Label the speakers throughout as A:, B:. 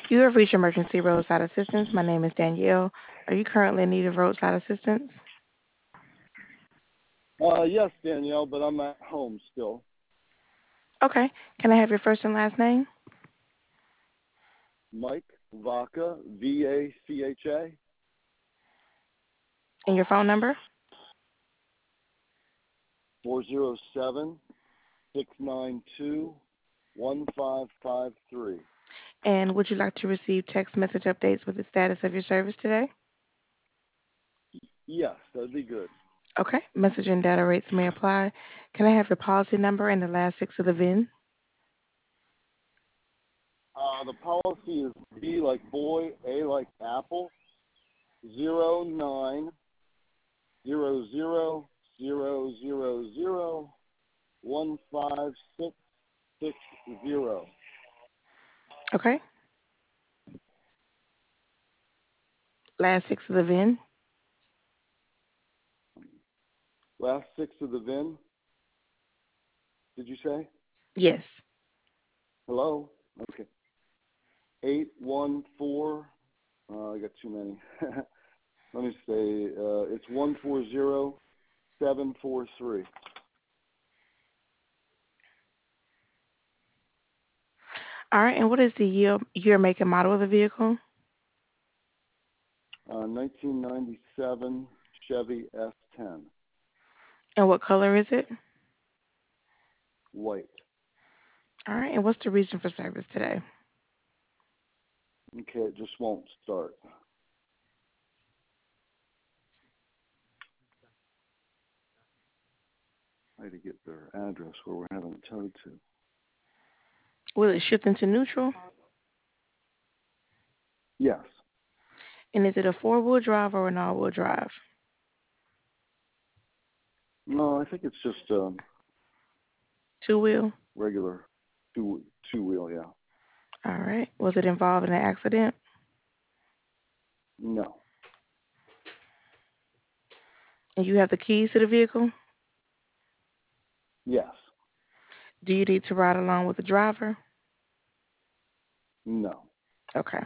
A: You have reached emergency roadside assistance. My name is Danielle. Are you currently in need of roadside assistance?
B: Yes, Danielle, but I'm at home still.
A: Okay. Can I have your first and last name
B: Mike Vaca, Vacha,
A: and your phone number?
B: 407-692-1553.
A: And would you like to receive text message updates with the status of your service today?
B: Yes, that'd be good.
A: Okay. Message and data rates may apply. Can I have your policy number and the last six of the VIN?
B: The policy is B like boy, A like apple, 0900001560.
A: Okay. Last six of the VIN?
B: Last six of the VIN, did you say?
A: Yes.
B: Hello? Okay. 814. I got too many. Let me say, it's 140743.
A: All right. And what is the year, make, and model of the vehicle?
B: 1997 Chevy S10,
A: And what color is it?
B: white.
A: All right. And what's the reason for service today?
B: Okay, it just won't start. I had to get their address where we're having it towed to.
A: Will it shift into neutral?
B: Yes.
A: And is it a four-wheel drive or an all-wheel drive?
B: No, I think it's just
A: Two-wheel?
B: regular two wheel. Yeah.
A: All right. Was it involved in an accident?
B: No.
A: And you have the keys to the vehicle?
B: Yes.
A: Do you need to ride along with the driver?
B: No.
A: Okay.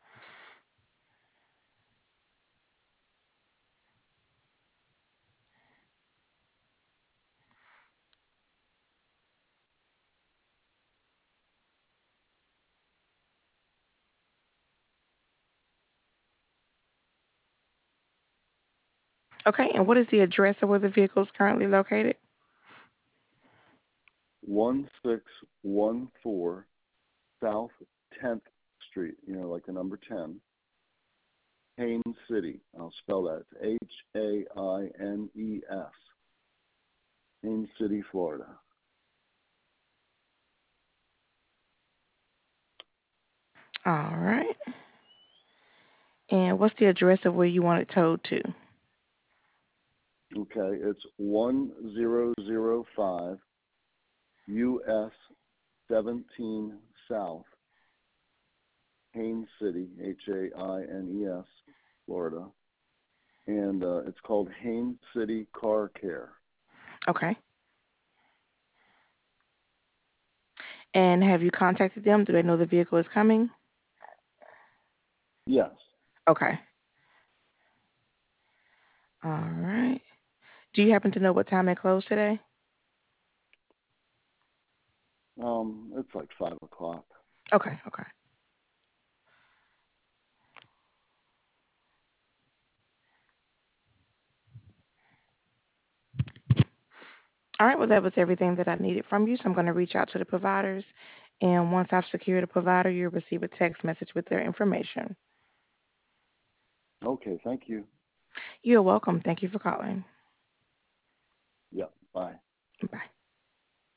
A: Okay. And what is the address of where the vehicle is currently located?
B: 1614 South 10th Street. Like the number 10. Haines City. I'll spell that. Haines. Haines City, Florida.
A: All right. And what's the address of where you want it towed to?
B: Okay, it's 1005 US 17 South, Haines City, Haines, Florida. And it's called Haines City Car Care.
A: Okay. And have you contacted them? Do they know the vehicle is coming?
B: Yes.
A: Okay. All right. Do you happen to know what time they close today?
B: It's like 5 o'clock.
A: Okay. Okay. All right. Well, that was everything that I needed from you. So I'm going to reach out to the providers. And once I've secured a provider, you'll receive a text message with their information.
B: Okay, thank you.
A: You're welcome. Thank you for calling.
B: Yeah, bye.
A: Bye.